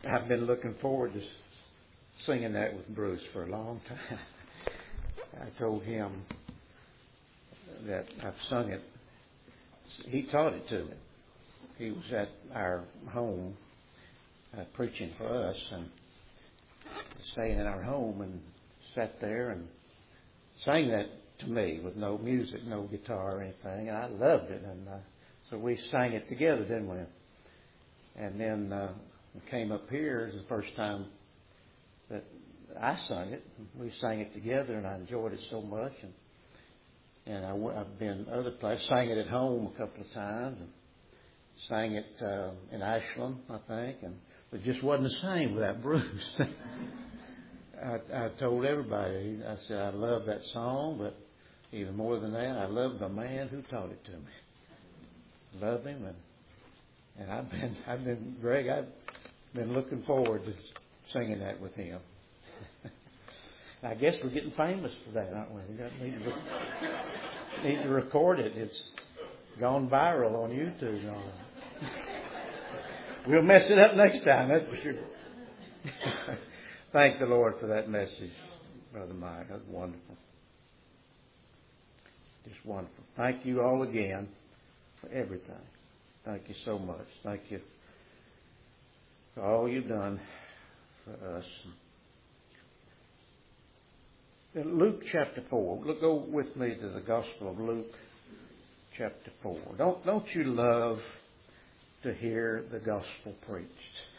I've been looking forward to singing that with Bruce for a long time. I told him that I've sung it. He taught it to me. He was at our home preaching for us and staying in our home and sat there and sang that to me with no music, no guitar or anything. I loved it. And so we sang it together, didn't we? And then we came up here. It was the first time that I sung it. We sang it together, and I enjoyed it so much. And I've been other places. Sang it at home a couple of times. And sang it in Ashland, I think. And it just wasn't the same without Bruce. I told everybody, I said, I love that song, but even more than that, I love the man who taught it to me. Love him, and I've been looking forward to singing that with him. I guess we're getting famous for that, aren't we? We need to record it. It's gone viral on YouTube. We'll mess it up next time, that's for sure. Thank the Lord for that message, Brother Mike. That's wonderful. Just wonderful. Thank you all again for everything. Thank you so much. Thank you for all you've done for us. In Luke chapter 4. Go with me to the Gospel of Luke chapter 4. Don't you love to hear the gospel preached?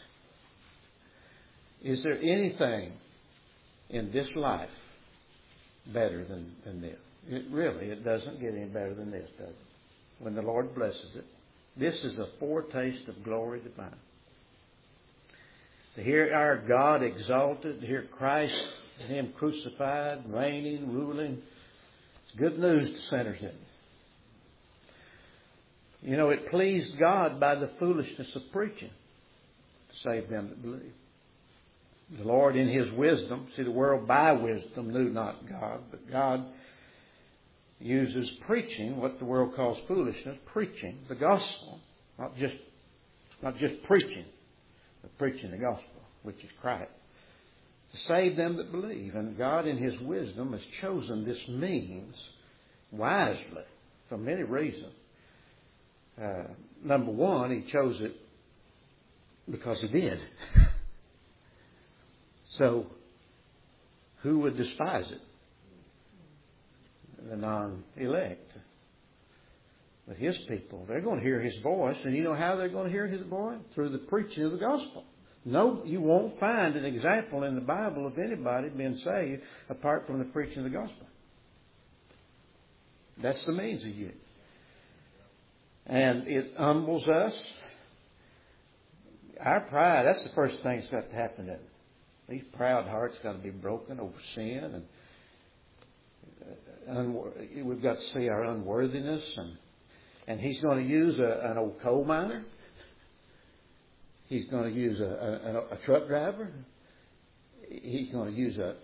Is there anything in this life better than this? It doesn't get any better than this, does it? When the Lord blesses it. This is a foretaste of glory divine. To hear our God exalted, to hear Christ and Him crucified, reigning, ruling. It's good news to sinners, isn't it? You know, it pleased God by the foolishness of preaching to save them that believe. The Lord in His wisdom, see, the world by wisdom knew not God, but God uses preaching, what the world calls foolishness, preaching the gospel, not just preaching, but preaching the gospel, which is Christ, to save them that believe. And God in His wisdom has chosen this means wisely for many reasons. Number one, He chose it because He did. So, who would despise it? The non-elect. But His people, they're going to hear His voice. And you know how they're going to hear His voice? Through the preaching of the gospel. No, you won't find an example in the Bible of anybody being saved apart from the preaching of the gospel. That's the means of you. And it humbles us. Our pride, that's the first thing that's got to happen to us. These proud hearts got to be broken over sin, and we've got to see our unworthiness. And He's going to use an old coal miner. He's going to use a truck driver. He's going to use a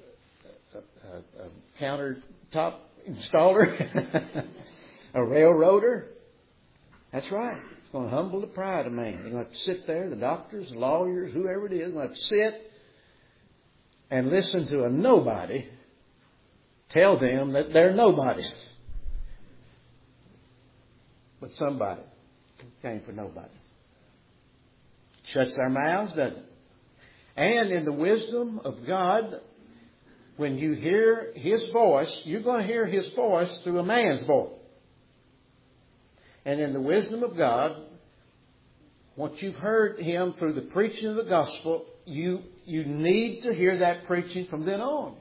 countertop installer, a railroader. That's right. It's going to humble the pride of man. You're going to have to sit there, the doctors, the lawyers, whoever it is, going to have to sit and listen to a nobody tell them that they're nobodies. But somebody came for nobody. Shuts our mouths, doesn't it? And in the wisdom of God, when you hear His voice, you're going to hear His voice through a man's voice. And in the wisdom of God, once you've heard Him through the preaching of the gospel, you need to hear that preaching from then on.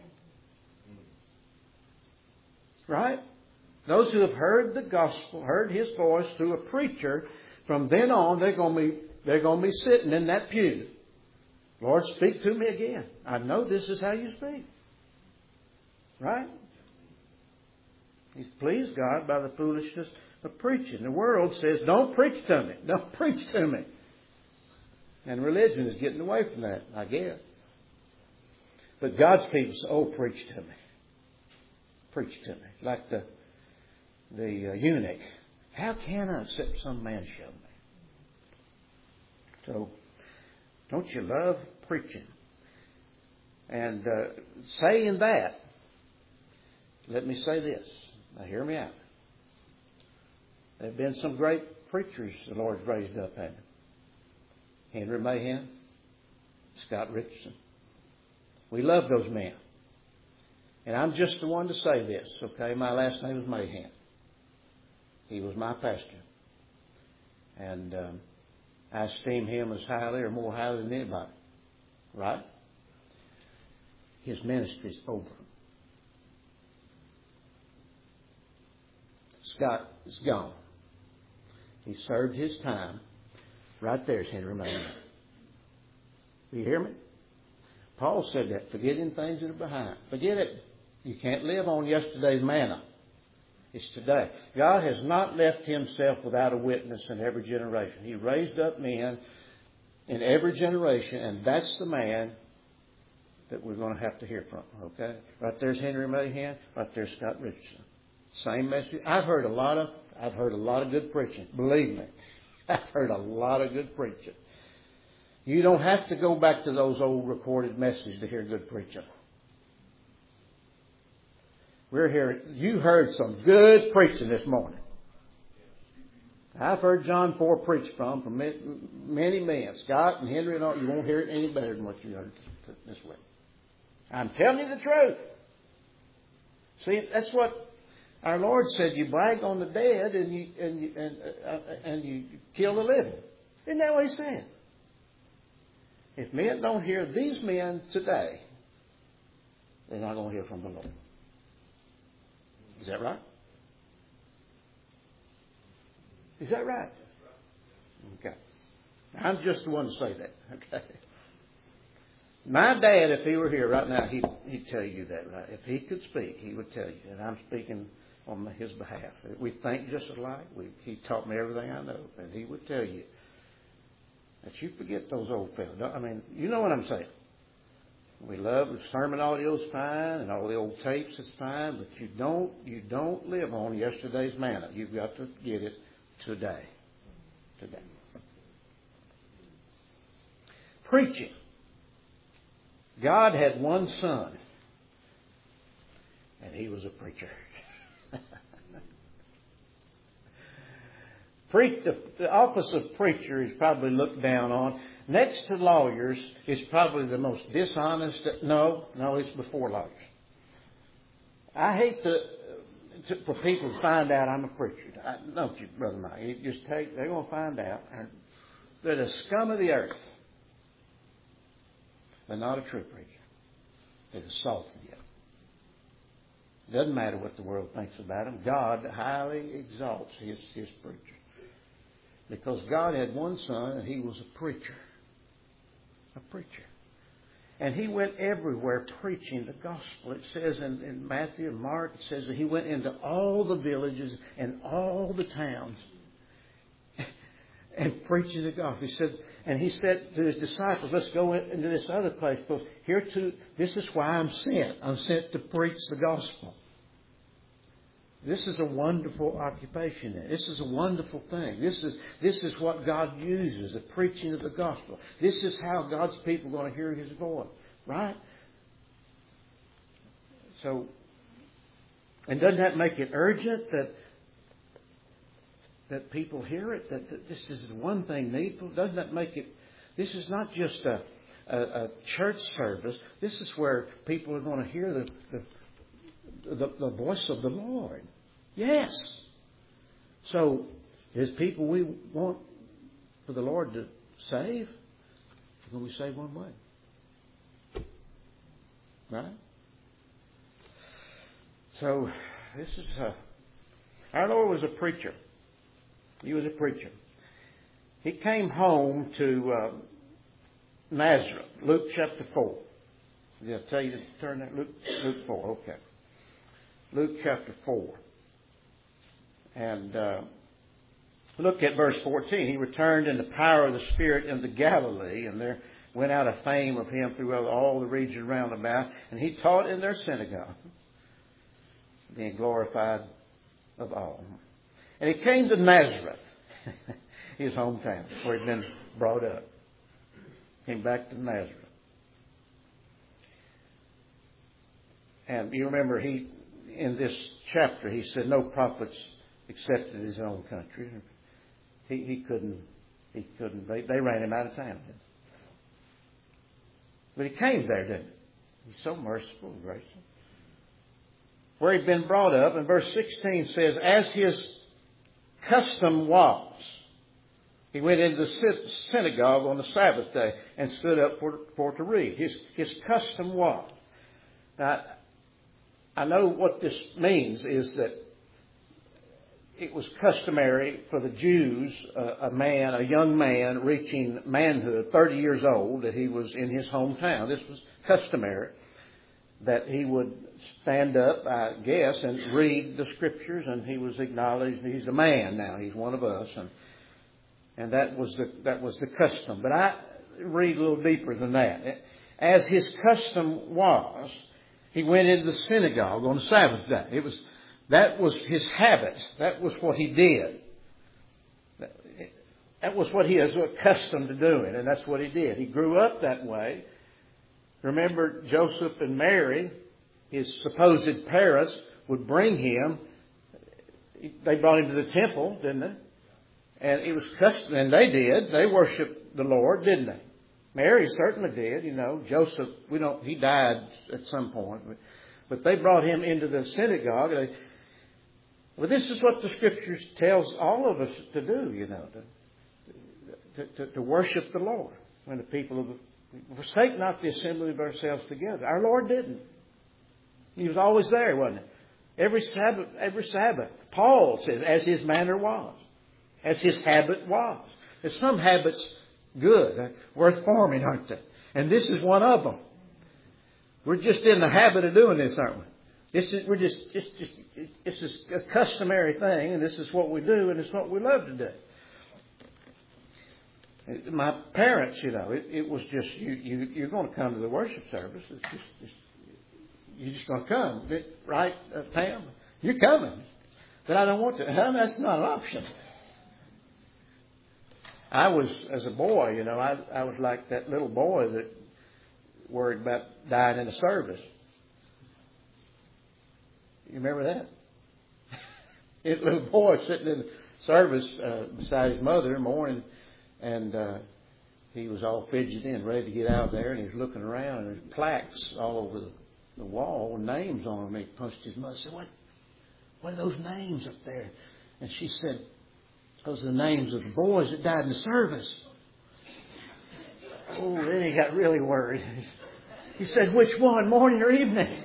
Right? Those who have heard the gospel, heard His voice through a preacher, from then on they're going to be sitting in that pew. Lord, speak to me again. I know this is how you speak. Right? He's pleased God by the foolishness of preaching. The world says, don't preach to me. Don't preach to me. And religion is getting away from that, I guess. But God's people say, oh, preach to me. Preach to me. Like the eunuch. How can I except some man show me? So, Don't you love preaching? And saying that, let me say this. Now hear me out. There have been some great preachers the Lord's raised up, haven't he? Henry Mahan, Scott Richardson. We love those men. And I'm just the one to say this, okay? My last name is Mahan. He was my pastor. And I esteem him as highly or more highly than anybody. Right? His ministry's over. Scott is gone. He served his time. Right there's Henry Mahan. Do you hear me? Paul said that. Forgetting things that are behind. Forget it. You can't live on yesterday's manna. It's today. God has not left himself without a witness in every generation. He raised up men in every generation, and that's the man that we're going to have to hear from. Okay? Right there's Henry Mahan. Right there's Scott Richardson. Same message. I've heard a lot of good preaching. Believe me. I've heard a lot of good preaching. You don't have to go back to those old recorded messages to hear good preaching. We're here. You heard some good preaching this morning. I've heard John Ford preach from many men. Scott and Henry and all. You won't hear it any better than what you heard this week. I'm telling you the truth. See, that's what our Lord said. You brag on the dead and you kill the living. Isn't that what He said? If men don't hear these men today, they're not going to hear from the Lord. Is that right? Is that right? Okay. I'm just the one to say that. Okay. My dad, if he were here right now, he'd tell you that, right? If he could speak, he would tell you. And I'm speaking on his behalf. We think just alike. He taught me everything I know. And he would tell you that you forget those old fellas. I mean, you know what I'm saying. We love the sermon audio's fine and all the old tapes is fine, but you don't live on yesterday's manna. You've got to get it today. Today. Preaching. God had one son, and he was a preacher. The office of preacher is probably looked down on. Next to lawyers is probably the most dishonest. No, it's before lawyers. I hate for people to find out I'm a preacher. Don't you, Brother Mike? They're going to find out. They're the scum of the earth. They're not a true preacher. They're the salt of the earth. It doesn't matter what the world thinks about them. God highly exalts His preachers. Because God had one son and he was a preacher. A preacher. And he went everywhere preaching the gospel. It says in Matthew and Mark, it says that he went into all the villages and all the towns and preaching the gospel. He said to his disciples, let's go into this other place. Because here too, this is why I'm sent. I'm sent to preach the gospel. This is a wonderful occupation. This is a wonderful thing. This is what God uses, the preaching of the gospel. This is how God's people are going to hear His voice. Right? So, and doesn't that make it urgent that people hear it? That this is the one thing needful? Doesn't that make it... This is not just a church service. This is where people are going to hear the voice of the Lord. Yes. So, there's people we want for the Lord to save. We're going to be saved one way. Right? So, this is... our Lord was a preacher. He was a preacher. He came home to Nazareth, Luke chapter 4. Did I tell you to turn that? Luke 4, okay. Luke chapter 4. And look at verse 14. He returned in the power of the Spirit into Galilee, and there went out a fame of Him throughout all the region round about. And He taught in their synagogue, being glorified of all. And He came to Nazareth, his hometown, where He'd been brought up. Came back to Nazareth. And you remember in this chapter, he said no prophets except in his own country. He couldn't. They ran him out of town. But he came there, didn't he? He's so merciful and gracious. Where he'd been brought up, and verse 16 says, as his custom was, he went into the synagogue on the Sabbath day and stood up for to read. His custom was. Now, I know what this means is that it was customary for the Jews, a young man reaching manhood, 30 years old, that he was in his hometown. This was customary, that he would stand up, I guess, and read the Scriptures, and he was acknowledged. He's a man now. He's one of us, and that was the custom. But I read a little deeper than that. As his custom was, he went into the synagogue on the Sabbath day. That was his habit. That was what he did. That was what he was accustomed to doing, and that's what he did. He grew up that way. Remember, Joseph and Mary, his supposed parents, would bring him. They brought him to the temple, didn't they? And it was custom, and they did. They worshiped the Lord, didn't they? Mary certainly did, you know. Joseph, he died at some point. But they brought him into the synagogue. Well, this is what the Scriptures tells all of us to do, you know, to worship the Lord. When the people forsake not the assembly of ourselves together. Our Lord didn't. He was always there, wasn't he? Every Sabbath. Paul says, as his manner was. As his habit was. There's some habits good, worth forming, aren't they? And this is one of them. We're just in the habit of doing this, aren't we? This is a customary thing, and this is what we do, and it's what we love to do. My parents, you know, it was just you're going to come to the worship service. It's just you're just going to come, right, Pam? You're coming, but I don't want to. That's not an option. I was, as a boy, you know, I was like that little boy that worried about dying in a service. You remember that? His little boy sitting in the service beside his mother in the morning, and he was all fidgety and ready to get out of there, and he was looking around, and there's plaques all over the wall with names on them. He punched his mother and said, What are those names up there? And she said, those are the names of the boys that died in the service. Oh, then he got really worried. He said, which one, morning or evening?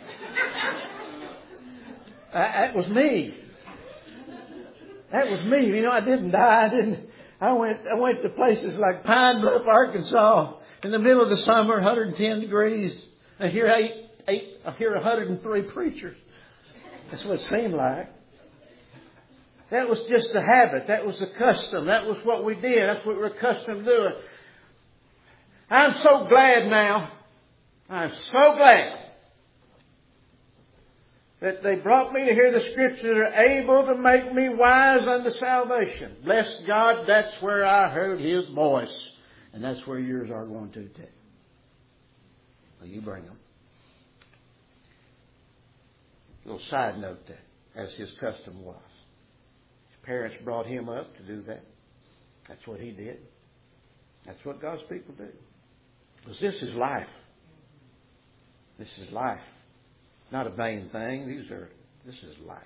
That was me. That was me. You know, I didn't die. I went to places like Pine Bluff, Arkansas, in the middle of the summer, 110 degrees. I hear 103 preachers. That's what it seemed like. That was just a habit. That was a custom. That was what we did. That's what we're accustomed to doing. I'm so glad now. I'm so glad that they brought me to hear the Scriptures that are able to make me wise unto salvation. Bless God, that's where I heard His voice. And that's where yours are going to too. Well, you bring them. A little side note there, as his custom was. His parents brought him up to do that. That's what he did. That's what God's people do. Because this is life. This is life. Not a vain thing. This is life.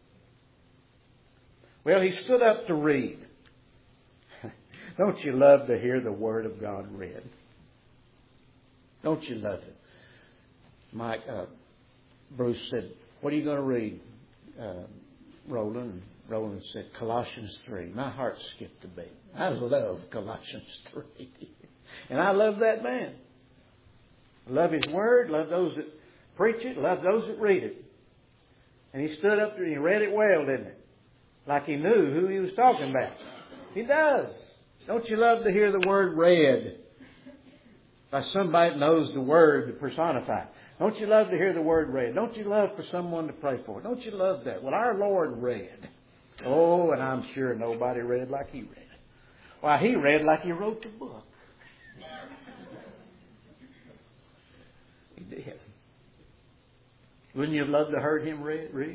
Well, he stood up to read. Don't you love to hear the Word of God read? Don't you love it? Bruce said, what are you going to read, Roland? And Roland said, Colossians 3. My heart skipped a beat. I love Colossians 3. And I love that man. I love his Word, love those that preach it, love those that read it. And he stood up there and he read it well, didn't he? Like he knew who he was talking about. He does. Don't you love to hear the Word read by somebody that knows the Word to personify? Don't you love to hear the Word read? Don't you love for someone to pray for? Don't you love that? Well, our Lord read. Oh, and I'm sure nobody read like He read. Why, He read like He wrote the book. did. Wouldn't you have loved to have heard him read?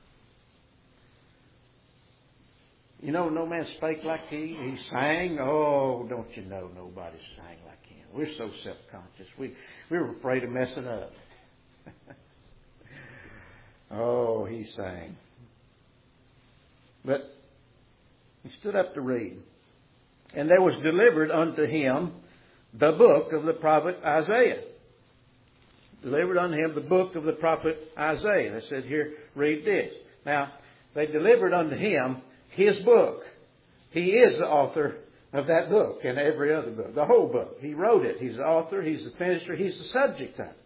You know, no man spake like he sang. Oh, don't you know nobody sang like him. We're so self-conscious. We were afraid of messing up. Oh, he sang. But he stood up to read. And there was delivered unto him the book of the prophet Isaiah. Delivered unto him the book of the prophet Isaiah. They said, here, read this. Now, they delivered unto him his book. He is the author of that book and every other book. The whole book. He wrote it. He's the author. He's the finisher. He's the subject of it.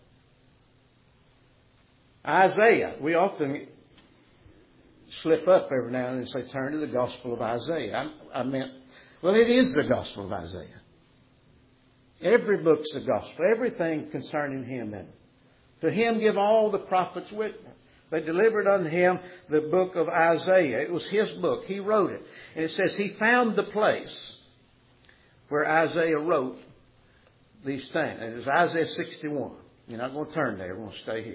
Isaiah. We often slip up every now and then and say, turn to the Gospel of Isaiah. Well, it is the Gospel of Isaiah. Every book's the Gospel. Everything concerning him in it. To him give all the prophets witness. They delivered unto him the book of Isaiah. It was his book. He wrote it. And it says he found the place where Isaiah wrote these things. And it was Isaiah 61. You're not going to turn there. We're going to stay here.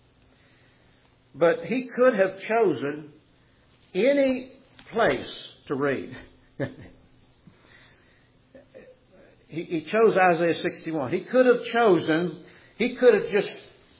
But he could have chosen any place to read. He chose Isaiah 61. He could have just,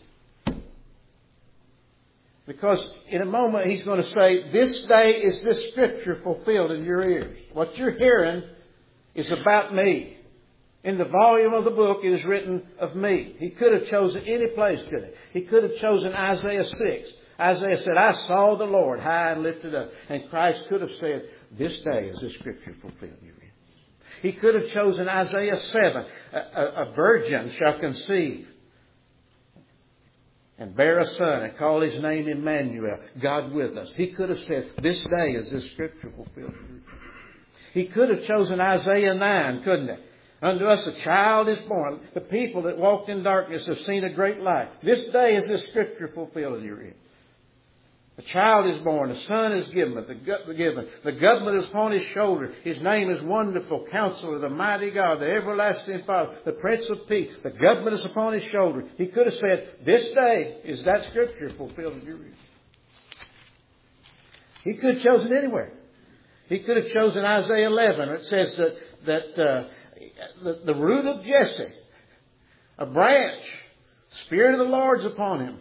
because in a moment he's going to say, this day is this scripture fulfilled in your ears. What you're hearing is about me. In the volume of the book it is written of me. He could have chosen any place, couldn't he? He could have chosen Isaiah 6. Isaiah said, I saw the Lord high and lifted up. And Christ could have said, this day is this scripture fulfilled in your ears. He could have chosen Isaiah 7. A virgin shall conceive and bear a son and call his name Emmanuel, God with us. He could have said, this day is this scripture fulfilled. He could have chosen Isaiah 9, couldn't he? Unto us a child is born. The people that walked in darkness have seen a great light. This day is this scripture fulfilled in your ears. A child is born, a son is given. The government is upon his shoulder. His name is Wonderful, Counselor, the Mighty God, the Everlasting Father, the Prince of Peace. The government is upon his shoulder. He could have said, this day is that scripture fulfilled in your ears. He could have chosen anywhere. He could have chosen Isaiah 11. It says that the root of Jesse, a branch, Spirit of the Lord's upon him.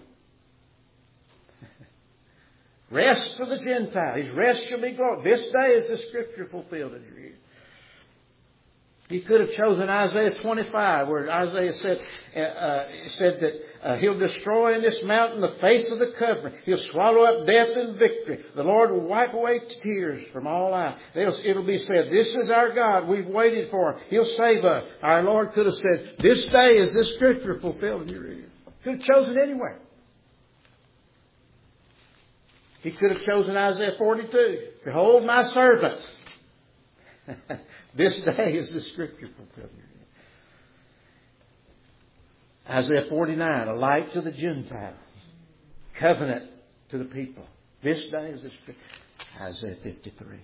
Rest for the Gentile. His rest shall be glory. This day is the scripture fulfilled in your ears. He could have chosen Isaiah 25, where Isaiah said that he'll destroy in this mountain the face of the covering. He'll swallow up death and victory. The Lord will wipe away tears from all eyes. It'll be said, this is our God. We've waited for him. He'll save us. Our Lord could have said, this day is this scripture fulfilled in your ears. Could have chosen anywhere. He could have chosen Isaiah 42. Behold my servant. This day is the scripture fulfilled. Isaiah 49, a light to the Gentiles. Covenant to the people. This day is the scripture. Isaiah 53.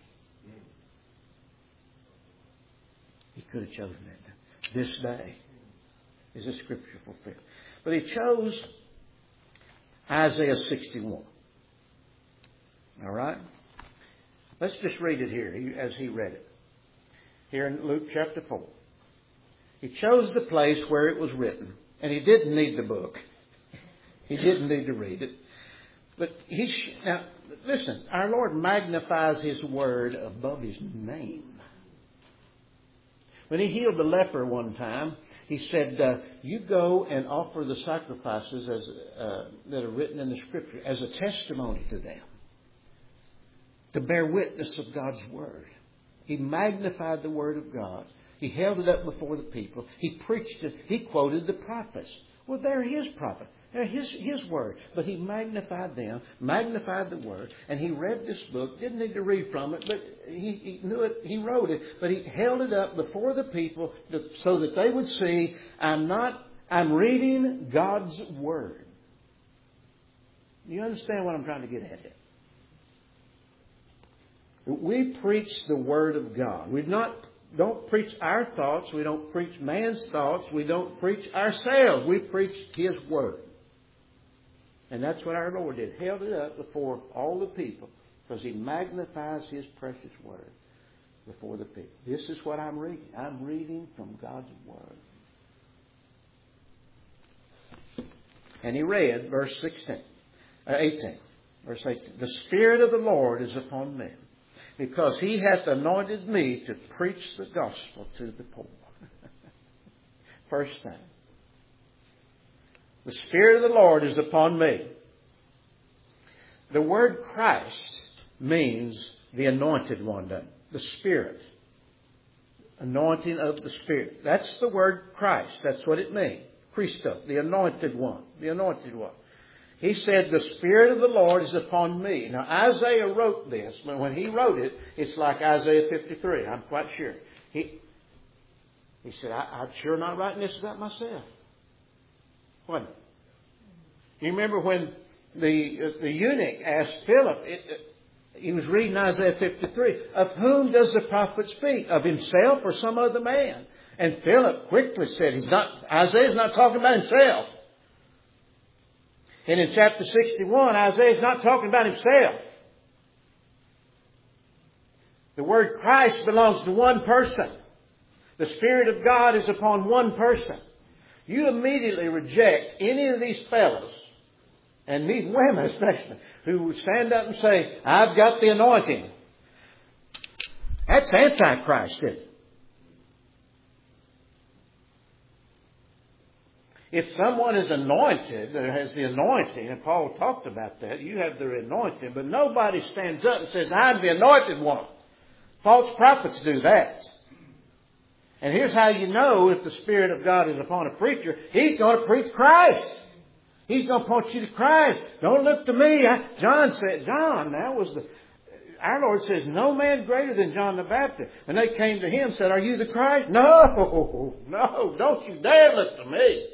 He could have chosen that. This day is the scripture fulfilled. But he chose Isaiah 61. All right? Let's just read it here as he read it. Here in Luke chapter 4. He chose the place where it was written. And he didn't need the book. He didn't need to read it. But now, listen, our Lord magnifies his word above his name. When he healed the leper one time, he said, you go and offer the sacrifices that are written in the scripture as a testimony to them, to bear witness of God's word. He magnified the word of God. He held it up before the people. He preached it. He quoted the prophets. Well, they're his prophets. They're his word. But he magnified them, magnified the word, and he read this book. Didn't need to read from it, but he knew it. He wrote it, but he held it up before the people so that they would see, I'm reading God's word. You understand what I'm trying to get at here? We preach the Word of God. We've not don't preach our thoughts. We don't preach man's thoughts. We don't preach ourselves. We preach His Word. And that's what our Lord did. Held it up before all the people because He magnifies His precious Word before the people. This is what I'm reading. I'm reading from God's Word. And he read verse 18. Verse 18. The Spirit of the Lord is upon me, because He hath anointed me to preach the gospel to the poor. First thing. The Spirit of the Lord is upon me. The word Christ means the anointed one, doesn't it? The Spirit. Anointing of the Spirit. That's the word Christ. That's what it means. Christo, the anointed one. The anointed one. He said, the Spirit of the Lord is upon me. Now, Isaiah wrote this, but when he wrote it, it's like Isaiah 53. I'm quite sure. He said, I'm sure not writing this about myself. Wasn't it? You remember when the eunuch asked Philip, he was reading Isaiah 53, of whom does the prophet speak? Of himself or some other man? And Philip quickly said, Isaiah's not talking about himself. And in chapter 61, Isaiah's not talking about himself. The word Christ belongs to one person. The Spirit of God is upon one person. You immediately reject any of these fellows, and these women especially, who would stand up and say, I've got the anointing. That's Antichrist, isn't it? If someone is anointed, or has the anointing, and Paul talked about that, you have the anointing, but nobody stands up and says, I'm the anointed one. False prophets do that. And here's how you know if the Spirit of God is upon a preacher. He's going to preach Christ. He's going to point you to Christ. Don't look to me. Our Lord says, no man greater than John the Baptist. And they came to him and said, are you the Christ? No, don't you dare look to me.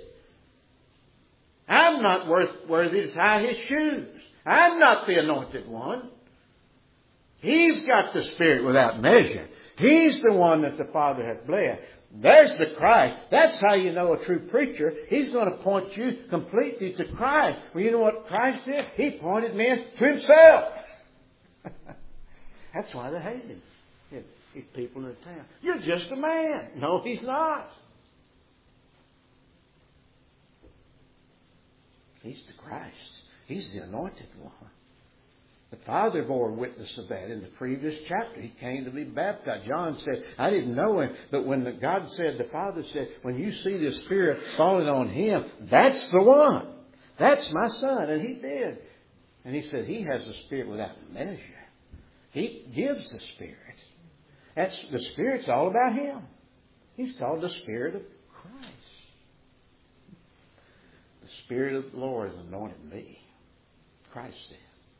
I'm not worthy to tie His shoes. I'm not the anointed one. He's got the Spirit without measure. He's the one that the Father hath blessed. There's the Christ. That's how you know a true preacher. He's going to point you completely to Christ. Well, you know what Christ did? He pointed men to Himself. That's why they hate Him. These people in the town. You're just a man. No, He's not. He's the Christ. He's the anointed one. The Father bore witness of that in the previous chapter. He came to be baptized. John said, I didn't know Him. But when God said, the Father said, when you see the Spirit falling on Him, that's the one. That's my Son. And He did. And He said, He has the Spirit without measure. He gives the Spirit. The Spirit's all about Him. He's called the Spirit of Christ. The Spirit of the Lord has anointed me. Christ said.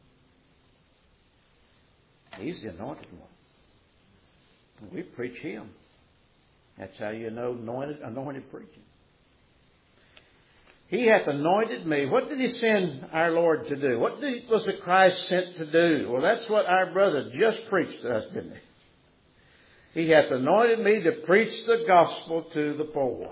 He's the anointed one. We preach Him. That's how you know anointed preaching. He hath anointed me. What did He send our Lord to do? What was the Christ sent to do? Well, that's what our brother just preached to us, didn't he? He hath anointed me to preach the gospel to the poor.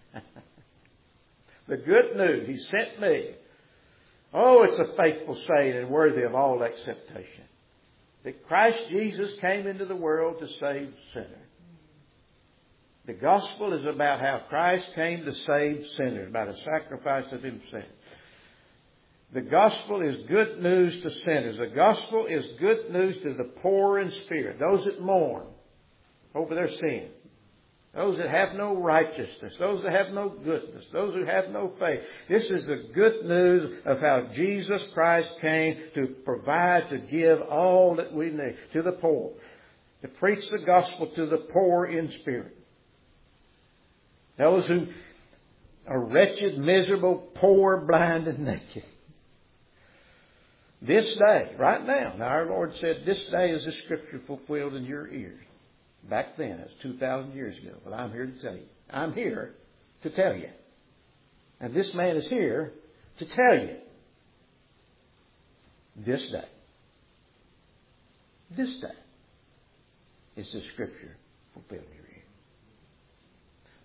The good news. He sent me. Oh, it's a faithful saying and worthy of all acceptation. That Christ Jesus came into the world to save sinners. The gospel is about how Christ came to save sinners, about a sacrifice of Himself. The gospel is good news to sinners. The gospel is good news to the poor in spirit, those that mourn over their sin, those that have no righteousness, those that have no goodness, those who have no faith. This is the good news of how Jesus Christ came to provide, to give all that we need to the poor, to preach the gospel to the poor in spirit. Those who are wretched, miserable, poor, blind, and naked. This day, right now. Now our Lord said, this day is the Scripture fulfilled in your ears. Back then, that's 2,000 years ago. Well, I'm here to tell you. I'm here to tell you. And this man is here to tell you. This day. This day is the Scripture fulfilled in your ears.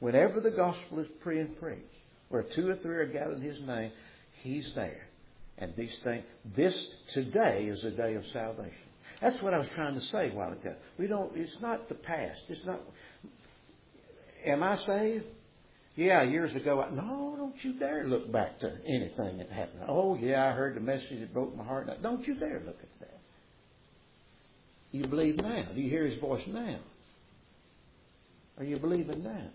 Whenever the gospel is being preached, where 2 or 3 are gathered in His name, He's there. And these things, this today is a day of salvation. That's what I was trying to say a while ago. It's not the past. It's not, am I saved? Yeah, years ago. No, don't you dare look back to anything that happened. Oh, yeah, I heard the message that broke my heart. No, don't you dare look at that. You believe now. Do you hear His voice now? Are you believing now?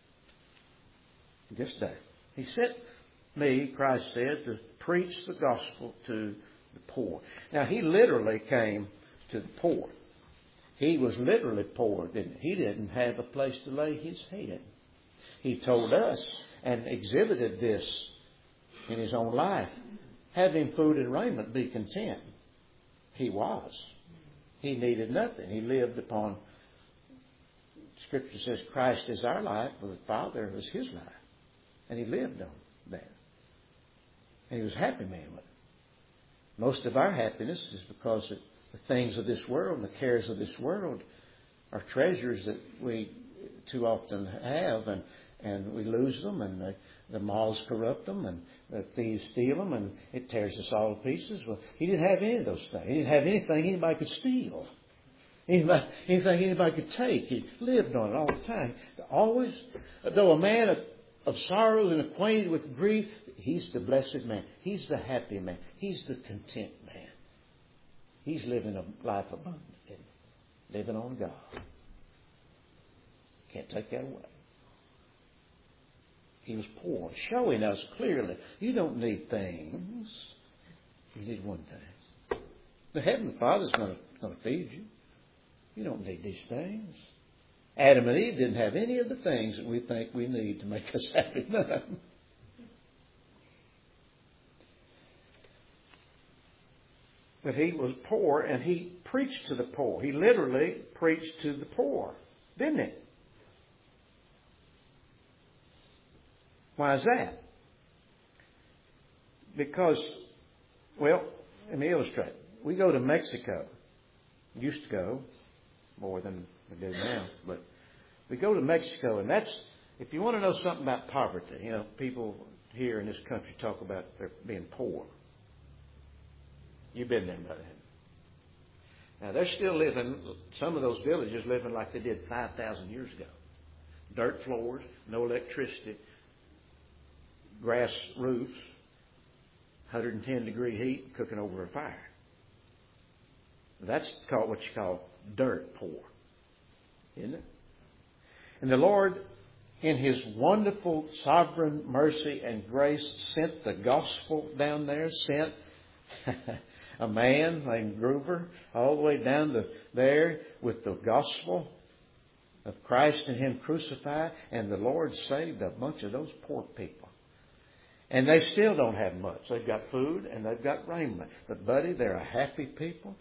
This day. He sent me, Christ said, to preach the gospel to the poor. Now, He literally came to the poor. He was literally poor, didn't He? He didn't have a place to lay His head. He told us and exhibited this in His own life. Having food and raiment, be content. He was. He needed nothing. He lived upon, Scripture says, Christ is our life, but the Father was His life. And He lived on that. And He was a happy man with it. Most of our happiness is because the things of this world and the cares of this world are treasures that we too often have, and we lose them, and the moths corrupt them, and the thieves steal them, and it tears us all to pieces. Well, He didn't have any of those things. He didn't have anything anybody could steal. Anything anybody could take. He lived on it all the time. Always, though a man of sorrows and acquainted with grief, he's the blessed man. He's the happy man. He's the content man. He's living a life abundant, living on God. Can't take that away. He was poor, showing us clearly, you don't need things. You need one thing. The Heavenly Father's going to feed you. You don't need these things. Adam and Eve didn't have any of the things that we think we need to make us happy. None. But He was poor, and He preached to the poor. He literally preached to the poor, didn't He? Why is that? Because, well, let me illustrate. We go to Mexico. Used to go more than we do now, but we go to Mexico, and that's, if you want to know something about poverty, people here in this country talk about their being poor. You've been there, brother. Now, they're still living, some of those villages living like they did 5,000 years ago. Dirt floors, no electricity, grass roofs, 110-degree heat, cooking over a fire. That's called what you call dirt poor, isn't it? And the Lord, in His wonderful sovereign mercy and grace, sent the gospel down there, sent a man named Gruber all the way down to there with the gospel of Christ and Him crucified, and the Lord saved a bunch of those poor people. And they still don't have much. They've got food and they've got raiment. But, buddy, they're a happy people.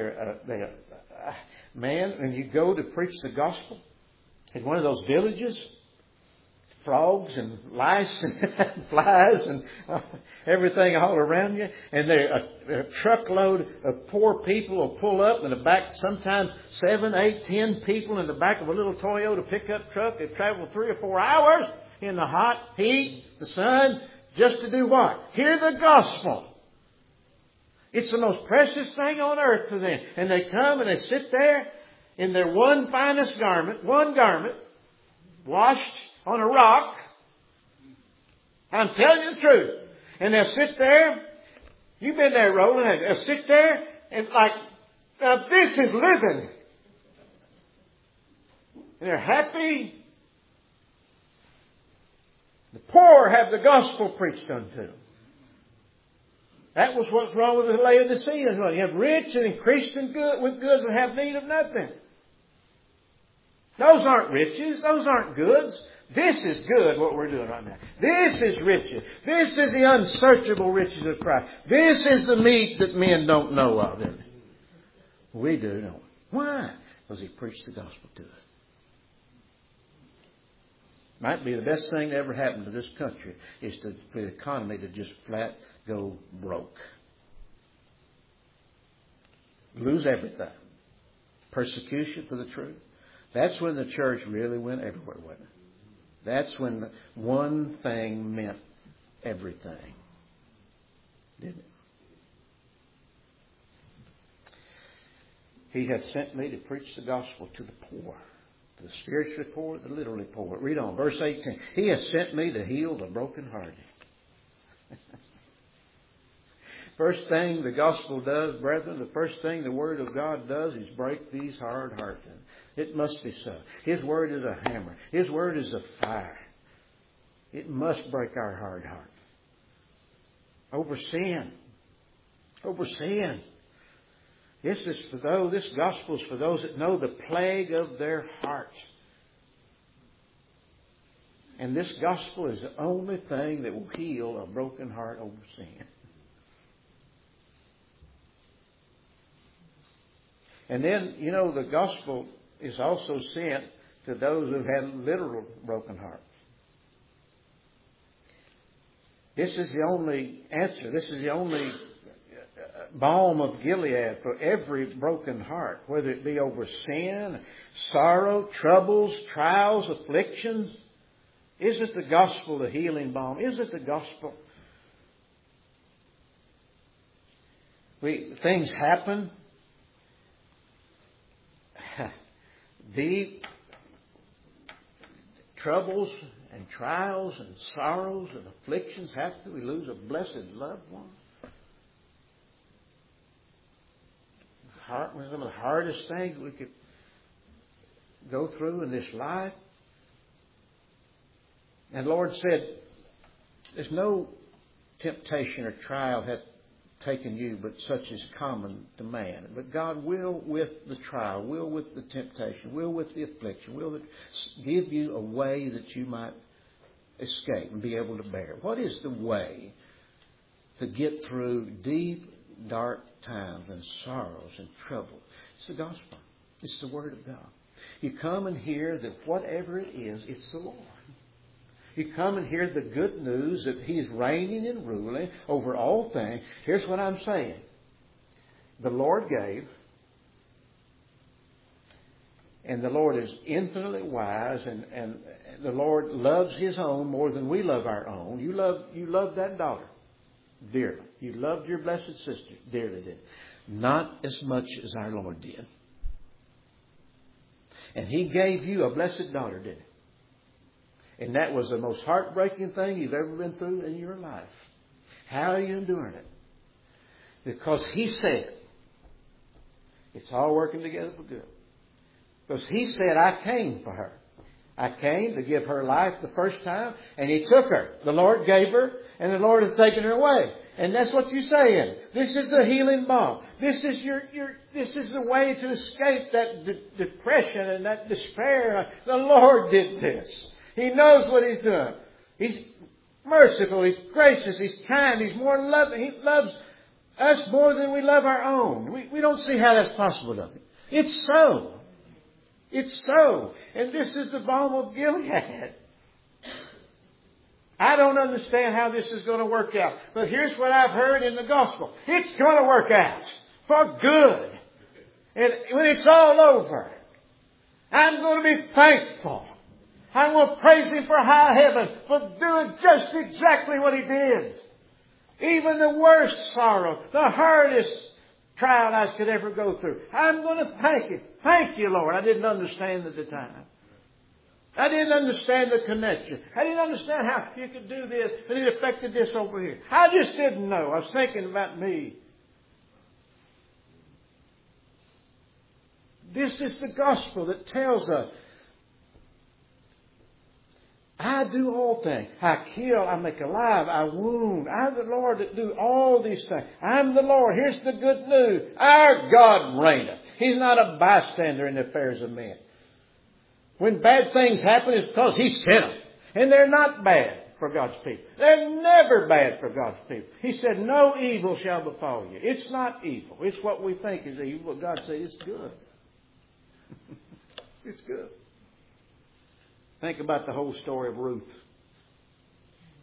Man, when you go to preach the gospel in one of those villages, frogs and lice and flies and everything all around you, and a truckload of poor people will pull up in the back, sometimes 7, 8, 10 people in the back of a little Toyota pickup truck. They travel 3 or 4 hours in the hot heat, the sun, just to do what? Hear the gospel. It's the most precious thing on earth for them. And they come and they sit there in their one finest garment, washed on a rock. I'm telling you the truth. And they'll sit there. You've been there, Roland. They'll sit there and like, now this is living. And they're happy. The poor have the gospel preached unto them. That was what's wrong with the Laodiceans. You have rich and increased in good with goods and have need of nothing. Those aren't riches. Those aren't goods. This is good, what we're doing right now. This is riches. This is the unsearchable riches of Christ. This is the meat that men don't know of. Isn't it? We do know. Why? Because He preached the gospel to us. Might be the best thing that ever happened to this country is for the economy to just flat go broke. Lose everything. Persecution for the truth. That's when the church really went everywhere, wasn't it? That's when the one thing meant everything. Didn't it? He hath sent me to preach the gospel to the poor, to the spiritually poor, the literally poor. Read on, verse 18. He hath sent me to heal the brokenhearted. First thing the gospel does, brethren, the first thing the Word of God does is break these hard hearts. It must be so. His Word is a hammer. His Word is a fire. It must break our hard heart. Over sin. Over sin. This gospel is for those that know the plague of their hearts. And this gospel is the only thing that will heal a broken heart over sin. And then, the gospel is also sent to those who've had literal broken hearts. This is the only answer. This is the only balm of Gilead for every broken heart, whether it be over sin, sorrow, troubles, trials, afflictions. Is it the gospel, the healing balm? Is it the gospel? Things happen. Deep troubles and trials and sorrows and afflictions happen. We lose a blessed loved one. One of the hardest things we could go through in this life. And the Lord said, there's no temptation or trial hath taken you, but such is common to man. But God will with the trial, will with the temptation, will with the affliction, will give you a way that you might escape and be able to bear. What is the way to get through deep, dark times and sorrows and trouble? It's the gospel. It's the Word of God. You come and hear that whatever it is, it's the Lord. You come and hear the good news that He's reigning and ruling over all things. Here's what I'm saying. The Lord gave, and the Lord is infinitely wise, and the Lord loves His own more than we love our own. You love that daughter dearly. You loved your blessed sister dearly, did. Not as much as our Lord did. And He gave you a blessed daughter, didn't He? And that was the most heartbreaking thing you've ever been through in your life. How are you enduring it? Because He said, it's all working together for good. Because He said, I came for her. I came to give her life the first time, and He took her. The Lord gave her, and the Lord has taken her away. And that's what you're saying. This is the healing balm. This is this is the way to escape that depression and that despair. The Lord did this. He knows what He's doing. He's merciful. He's gracious. He's kind. He's more loving. He loves us more than we love our own. We don't see how that's possible, do we? It's so. It's so. And this is the balm of Gilead. I don't understand how this is going to work out. But here's what I've heard in the gospel. It's going to work out for good. And when it's all over, I'm going to be thankful. I'm going to praise Him for high heaven for doing just exactly what He did. Even the worst sorrow, the hardest trial I could ever go through. I'm going to thank Him. Thank you, Lord. I didn't understand at the time. I didn't understand the connection. I didn't understand how you could do this and it affected this over here. I just didn't know. I was thinking about me. This is the gospel that tells us, I do all things. I kill, I make alive, I wound. I'm the Lord that do all these things. I'm the Lord. Here's the good news. Our God reigneth. He's not a bystander in the affairs of men. When bad things happen, it's because He sent them. And they're not bad for God's people. They're never bad for God's people. He said, no evil shall befall you. It's not evil. It's what we think is evil. But God said it's good. It's good. Think about the whole story of Ruth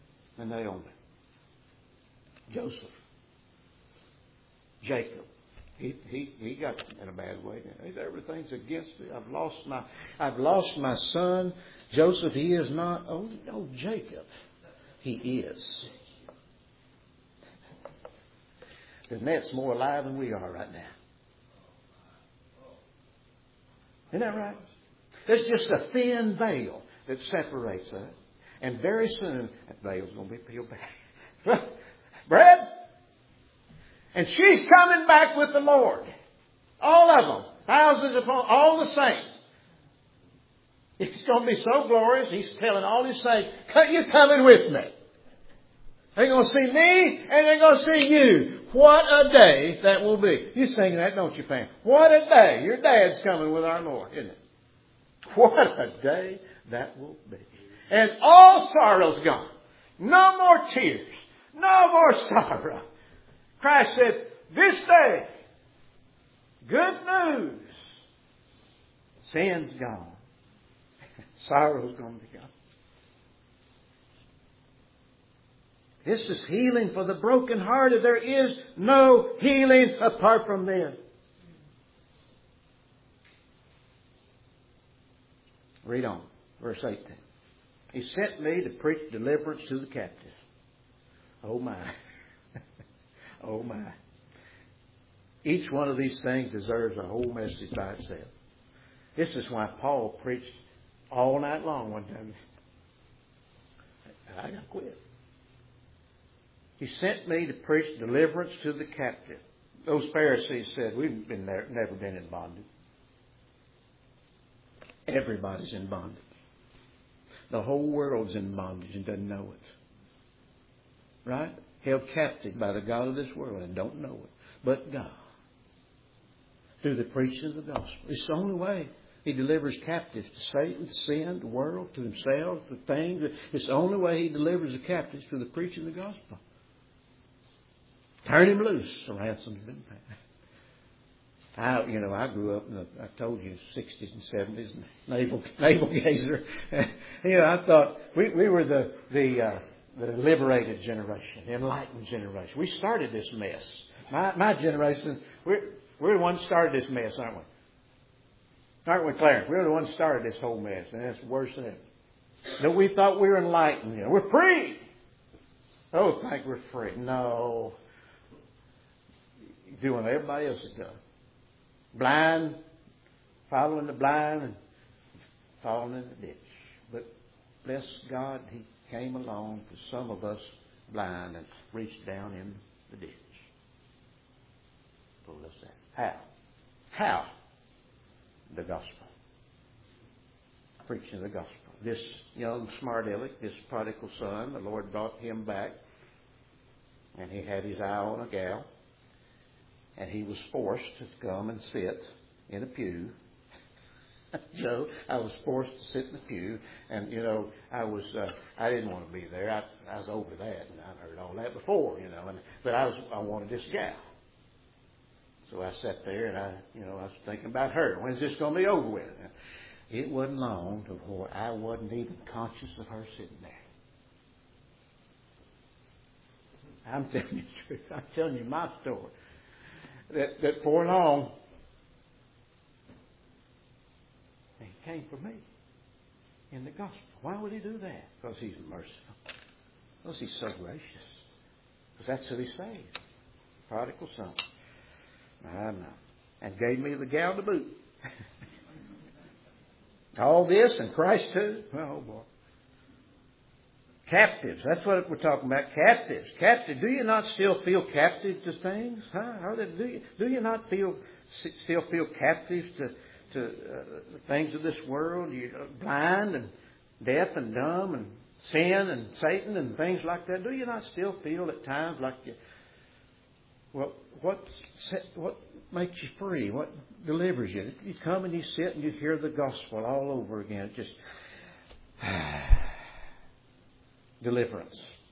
and Naomi, Joseph, Jacob, He got in a bad way. He said, everything's against me. I've lost my son. Joseph, he is not. Oh, Jacob, he is. The net's more alive than we are right now. Isn't that right? There's just a thin veil that separates us. And very soon, that veil's going to be peeled back. Brad? And she's coming back with the Lord. All of them. Thousands upon all the saints. It's going to be so glorious. He's telling all his saints, you're coming with me. They're going to see me and they're going to see you. What a day that will be. You sing that, don't you, Pam? What a day. Your dad's coming with our Lord, isn't it? What a day that will be. And all sorrow's gone. No more tears. No more sorrow. Christ said, this day, good news. Sin's gone. Sorrow's going to be gone. This is healing for the brokenhearted. There is no healing apart from this. Read on. Verse 18. He sent me to preach deliverance to the captives. Oh my. Oh my. Each one of these things deserves a whole message by itself. This is why Paul preached all night long one time. I got to quit. He sent me to preach deliverance to the captive. Those Pharisees said, we've never been in bondage. Everybody's in bondage. The whole world's in bondage and doesn't know it. Right? Held captive by the God of this world and don't know it. But God, through the preaching of the gospel. It's the only way He delivers captives to Satan, to sin, the world, to himself, to things. It's the only way He delivers the captives through the preaching of the gospel. Turn him loose. The ransom's been paid. I grew up in the, I told you, 60s and 70s, and navel gazer. I thought we were the liberated generation, the enlightened generation. We started this mess. My generation, we're the ones who started this mess, aren't we? Aren't we, Clarence? We're the ones who started this whole mess, and that's worse than ever. That we thought we were enlightened. We're free. Oh, think we're free. No. Doing what everybody else has done. Blind, following the blind and falling in the ditch. But bless God, He came along to some of us blind and reached down in the ditch. Pulled us out. How? How? The gospel. Preaching the gospel. This young smart aleck, this prodigal son, the Lord brought him back. And he had his eye on a gal. And he was forced to come and sit in a pew. Joe, I was forced to sit in the pew. And, I didn't want to be there. I was over that. And I'd heard all that before, But I wanted this gal. So I sat there and I was thinking about her. When's this going to be over with? It wasn't long before I wasn't even conscious of her sitting there. I'm telling you the truth. I'm telling you my story. That for long, He came for me in the gospel. Why would He do that? Because He's merciful. Because He's so gracious. Because that's who He saved. Prodigal son. I know. And gave me the gal to boot. All this and Christ too. Oh boy. Captives. That's what we're talking about. Captives. Captive. Do you not still feel captive to things? Huh? Do you not still feel captive to the things of this world? You're blind and deaf and dumb and sin and Satan and things like that. Do you not still feel at times like you? Well, what makes you free? What delivers you? You come and you sit and you hear the gospel all over again. It just deliverance.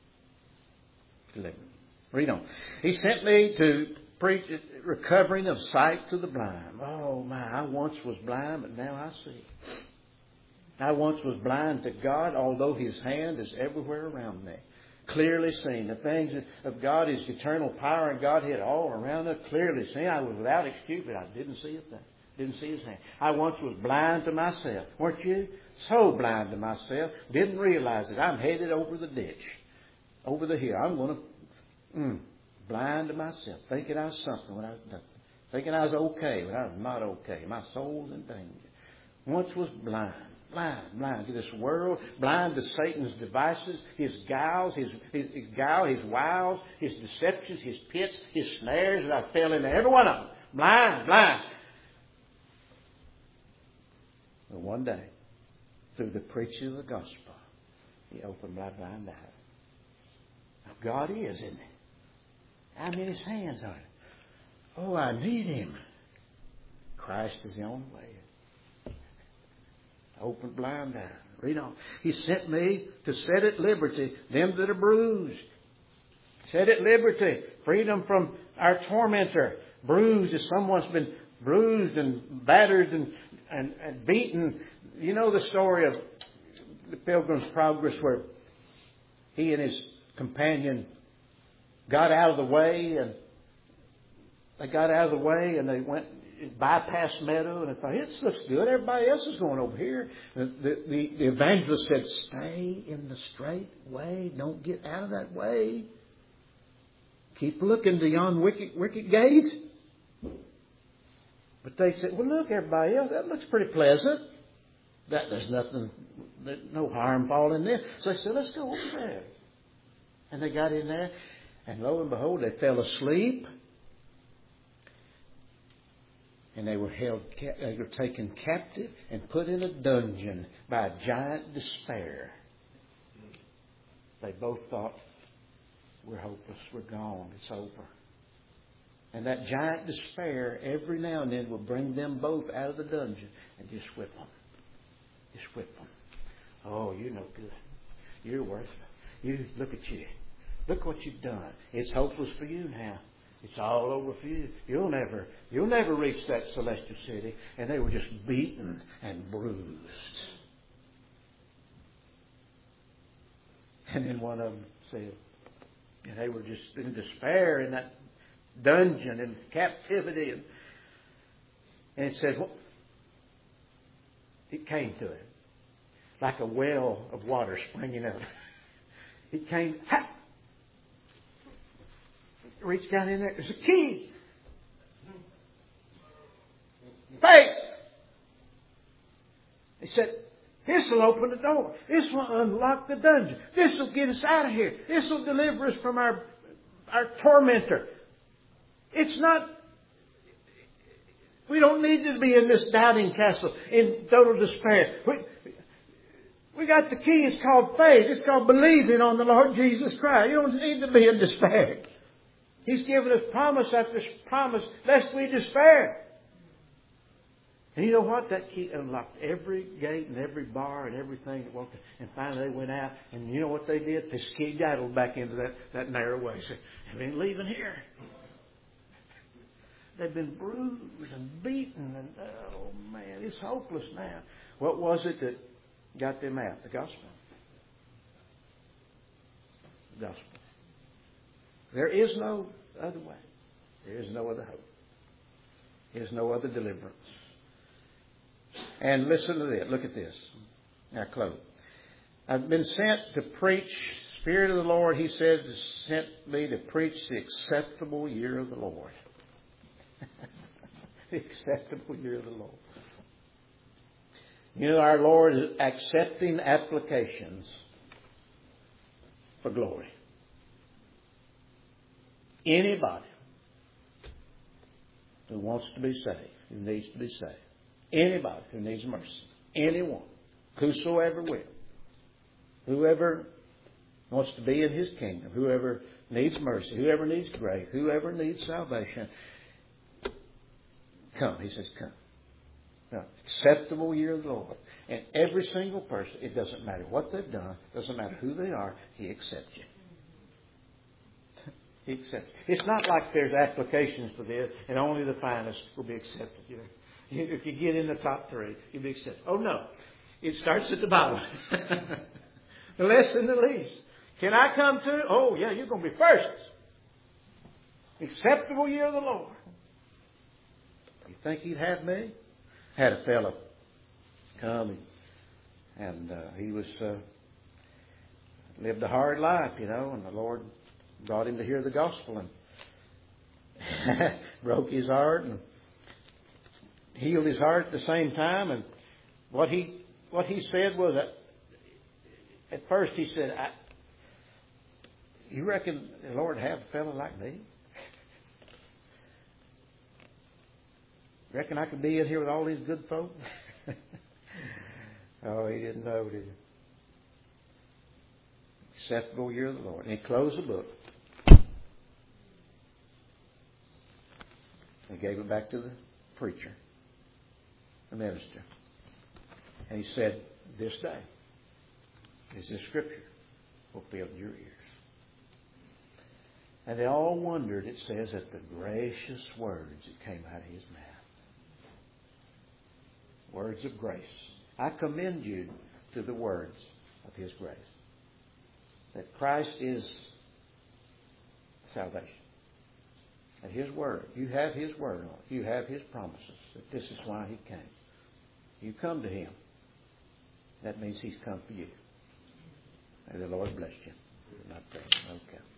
Read on. He sent me to preach recovering of sight to the blind. Oh my, I once was blind, but now I see. I once was blind to God, although His hand is everywhere around me. clearly seen. The things of God, His eternal power and Godhead all around us, clearly seen. I was without excuse, but I didn't see it then. Didn't see His hand. I once was blind to myself. Weren't you? So blind to myself. Didn't realize it. I'm headed over the ditch. Over the hill. I'm going to... blind to myself. Thinking I was something when I was nothing. Thinking I was okay when I was not okay. My soul's in danger. Once was blind. Blind to this world. Blind to Satan's devices. His guiles. His wiles. His deceptions. His pits. His snares. And I fell into every one of them. Blind. But one day, through the preaching of the gospel, He opened my blind eyes. Now God is, isn't He? I'm in His hands on it. Oh, I need Him. Christ is the only way. Open blind eyes. Read on. He sent me to set at liberty them that are bruised. Set at liberty. Freedom from our tormentor. Bruised as someone's been bruised and battered and beaten. You know the story of the Pilgrim's Progress where he and his companion got out of the way, and they went bypassed meadow, and they thought, this looks good. Everybody else is going over here. The evangelist said, stay in the straight way. Don't get out of that way. Keep looking to yon wicket gate. But they said, well, look, everybody else, that looks pretty pleasant. There's nothing, no harm falling there. So they said, let's go over there. And they got in there. And lo and behold, they fell asleep. And they were taken captive and put in a dungeon by a giant despair. They both thought, we're hopeless, we're gone, it's over. And that giant despair every now and then would bring them both out of the dungeon and just whip them. Just whip them. Oh, you're no good. You're worthless. Look at you. Look what you've done. It's hopeless for you now. It's all over for you. You'll never reach that celestial city. And they were just beaten and bruised. And then one of them said, and they were just in despair in that dungeon, in captivity. And it said, well, it came to him like a well of water springing up. It came, ha! Reached down in there. There's a key. Faith. He said, this will open the door. This will unlock the dungeon. This will get us out of here. This will deliver us from our tormentor. It's not... We don't need to be in this doubting castle in total despair. We got the key. It's called faith. It's called believing on the Lord Jesus Christ. You don't need to be in despair. He's given us promise after promise, lest we despair. And you know what? That key unlocked every gate and every bar and everything that walked. And finally they went out. And you know what they did? They skedaddled back into that narrow way. Said, I ain't leaving here. They've been bruised and beaten. And oh man, it's hopeless now. What was it that got them out? The gospel. The gospel. There is no other way. There is no other hope. There is no other deliverance. And listen to this. Look at this. Now close. I've been sent to preach. Spirit of the Lord, He says, sent me to preach the acceptable year of the Lord. The acceptable year of the Lord. You know, our Lord is accepting applications for glory. Anybody who wants to be saved, who needs to be saved. Anybody who needs mercy. Anyone. Whosoever will. Whoever wants to be in His kingdom. Whoever needs mercy. Whoever needs grace. Whoever needs salvation. Come. He says, come. Now, acceptable year of the Lord. And every single person, it doesn't matter what they've done. It doesn't matter who they are. He accepts you. He accepts. It's not like there's applications for this and only the finest will be accepted. You know, if you get in the top 3, you'll be accepted. Oh no, it starts at the bottom. The less and the least. Can I come too? Oh, yeah, you're going to be first. Acceptable year of the Lord. You think He'd have me? Had a fellow come and he was lived a hard life, and the Lord brought him to hear the gospel and broke his heart and healed his heart at the same time. And what he said was that at first he said, "You reckon the Lord have a fellow like me? Reckon I could be in here with all these good folk?" Oh, he didn't know, did he? Acceptable year of the Lord. And he closed the book. He gave it back to the preacher, the minister. And he said, "This day is this scripture fulfilled in your ears." And they all wondered, it says, at the gracious words that came out of his mouth. Words of grace. I commend you to the words of His grace. That Christ is salvation. And His Word. You have His Word on it. You have His promises. That this is why He came. You come to Him. That means He's come for you. May the Lord bless you. Okay.